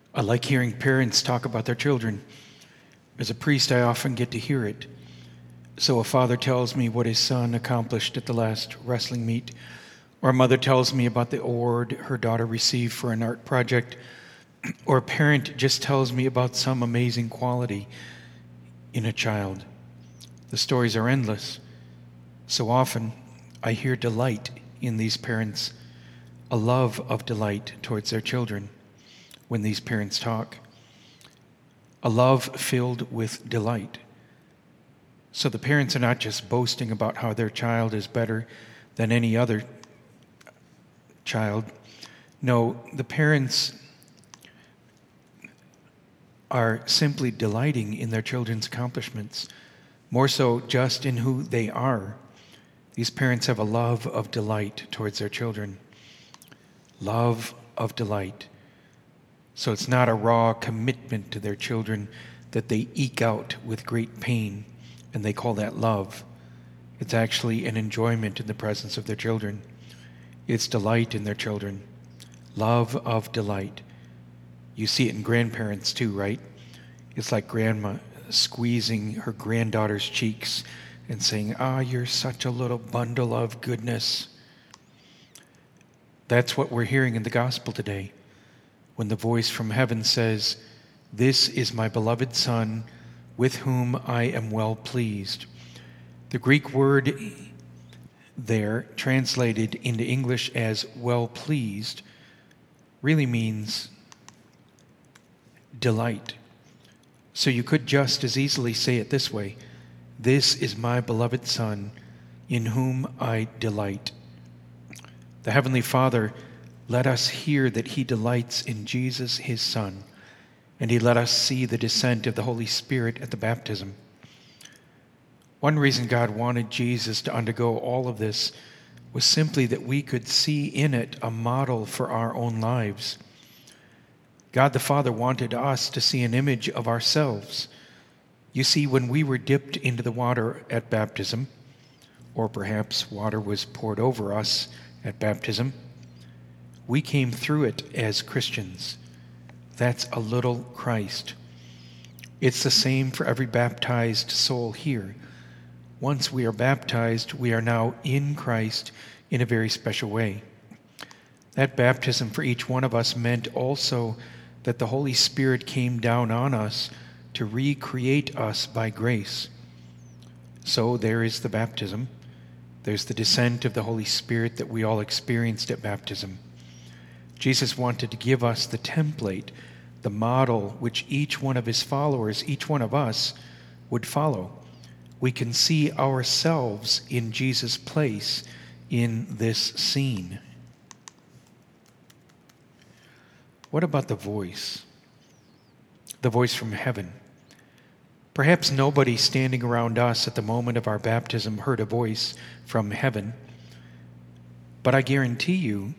I like hearing parents talk about their children. As a priest, I often get to hear it. So a father tells me what his son accomplished at the last wrestling meet, or a mother tells me about the award her daughter received for an art project, or a parent just tells me about some amazing quality in a child. The stories are endless. So often, I hear delight in these parents, a love of delight towards their children when these parents talk, a love filled with delight. So the parents are not just boasting about how their child is better than any other child. No, the parents are simply delighting in their children's accomplishments, more so just in who they are. These parents have a love of delight towards their children. Love of delight. So it's not a raw commitment to their children that they eke out with great pain, and they call that love. It's actually an enjoyment in the presence of their children. It's delight in their children. Love of delight. You see it in grandparents too, right? It's like grandma squeezing her granddaughter's cheeks and saying, you're such a little bundle of goodness. That's what we're hearing in the gospel today, when the voice from heaven says, "This is my beloved Son, with whom I am well pleased." The Greek word there, translated into English as well pleased, really means delight. So you could just as easily say it this way: "This is my beloved Son, in whom I delight." The Heavenly Father let us hear that He delights in Jesus, His Son, and He let us see the descent of the Holy Spirit at the baptism. One reason God wanted Jesus to undergo all of this was simply that we could see in it a model for our own lives. God the Father wanted us to see an image of ourselves. You see, when we were dipped into the water at baptism, or perhaps water was poured over us at baptism, we came through it as Christians. That's a little Christ. It's the same for every baptized soul here. Once we are baptized, we are now in Christ in a very special way. That baptism for each one of us meant also that the Holy Spirit came down on us to recreate us by grace. So there is the baptism. There's the descent of the Holy Spirit that we all experienced at baptism. Jesus wanted to give us the template, the model which each one of His followers, each one of us, would follow. We can see ourselves in Jesus' place in this scene. What about the voice? The voice from heaven. Perhaps nobody standing around us at the moment of our baptism heard a voice from heaven, but I guarantee you,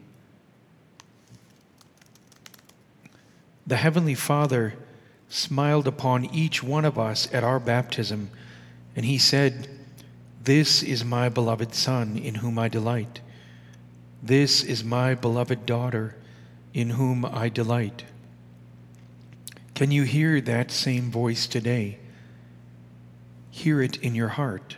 the Heavenly Father smiled upon each one of us at our baptism, and He said, "This is my beloved Son, in whom I delight. This is my beloved daughter, in whom I delight." Can you hear that same voice today? Hear it in your heart.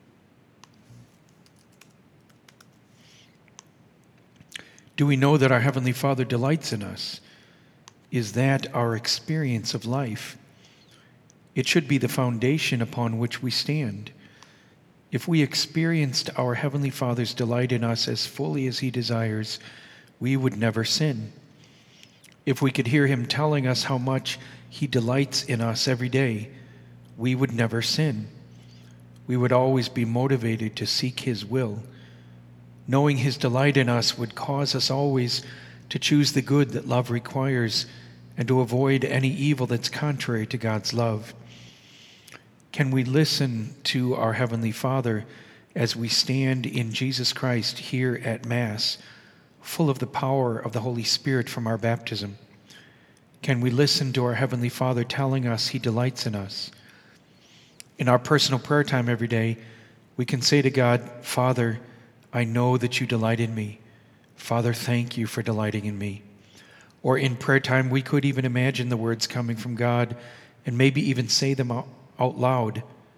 Do we know that our Heavenly Father delights in us? Is that our experience of life? It should be the foundation upon which we stand. If we experienced our Heavenly Father's delight in us as fully as He desires, we would never sin. If we could hear Him telling us how much He delights in us every day, we would never sin. We would always be motivated to seek His will. Knowing His delight in us would cause us always to choose the good that love requires and to avoid any evil that's contrary to God's love. Can we listen to our Heavenly Father as we stand in Jesus Christ here at Mass, full of the power of the Holy Spirit from our baptism? Can we listen to our Heavenly Father telling us He delights in us? In our personal prayer time every day, we can say to God, "Father, I know that You delight in me. Father, thank You for delighting in me." Or in prayer time, we could even imagine the words coming from God and maybe even say them out loud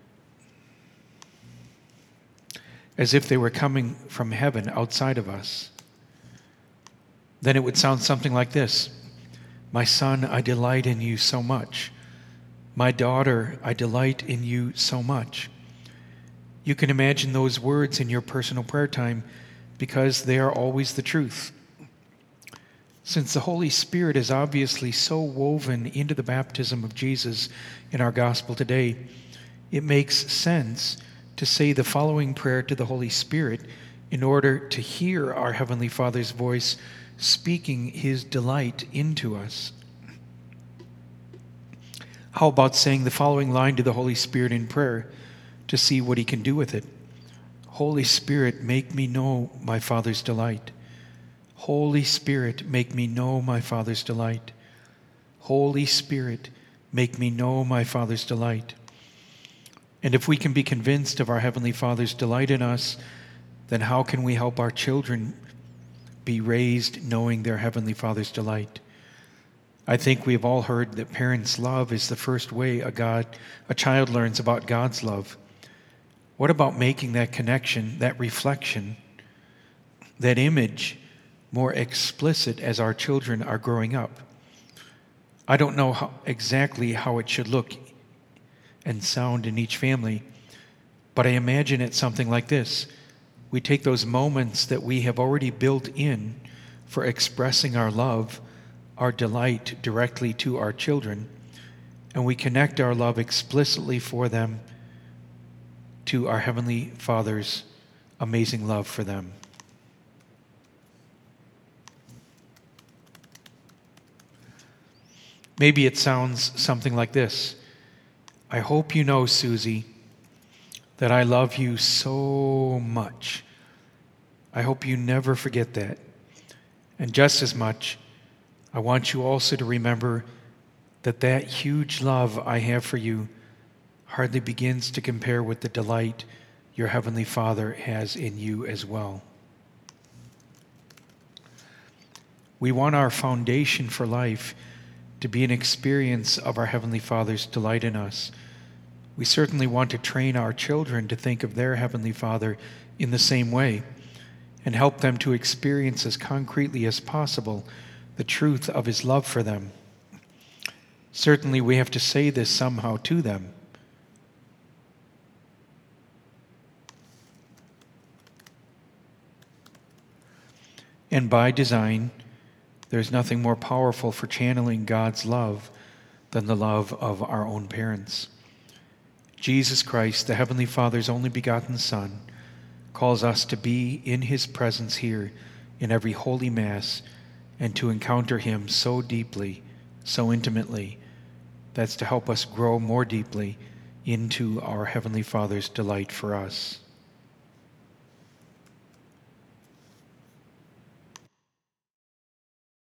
as if they were coming from heaven outside of us. Then it would sound something like this: "My son, I delight in you so much. My daughter, I delight in you so much." You can imagine those words in your personal prayer time because they are always the truth. Since the Holy Spirit is obviously so woven into the baptism of Jesus in our gospel today, it makes sense to say the following prayer to the Holy Spirit in order to hear our Heavenly Father's voice speaking His delight into us. How about saying the following line to the Holy Spirit in prayer to see what He can do with it? "Holy Spirit, make me know my Father's delight. Holy Spirit, make me know my Father's delight. Holy Spirit, make me know my Father's delight." And if we can be convinced of our Heavenly Father's delight in us, then how can we help our children be raised knowing their Heavenly Father's delight? I think we have all heard that parents' love is the first way a child learns about God's love. What about making that connection, that reflection, that image more explicit as our children are growing up? I don't know exactly how it should look and sound in each family, but I imagine it's something like this. We take those moments that we have already built in for expressing our love, our delight directly to our children, and we connect our love explicitly for them to our Heavenly Father's amazing love for them. Maybe it sounds something like this: "I hope you know, Susie, that I love you so much. I hope you never forget that. And just as much, I want you also to remember that that huge love I have for you hardly begins to compare with the delight your Heavenly Father has in you as well." We want our foundation for life to be an experience of our Heavenly Father's delight in us. We certainly want to train our children to think of their Heavenly Father in the same way and help them to experience as concretely as possible the truth of His love for them. Certainly we have to say this somehow to them. And by design, there's nothing more powerful for channeling God's love than the love of our own parents. Jesus Christ, the Heavenly Father's only begotten Son, calls us to be in His presence here in every Holy Mass and to encounter Him so deeply, so intimately, that's to help us grow more deeply into our Heavenly Father's delight for us.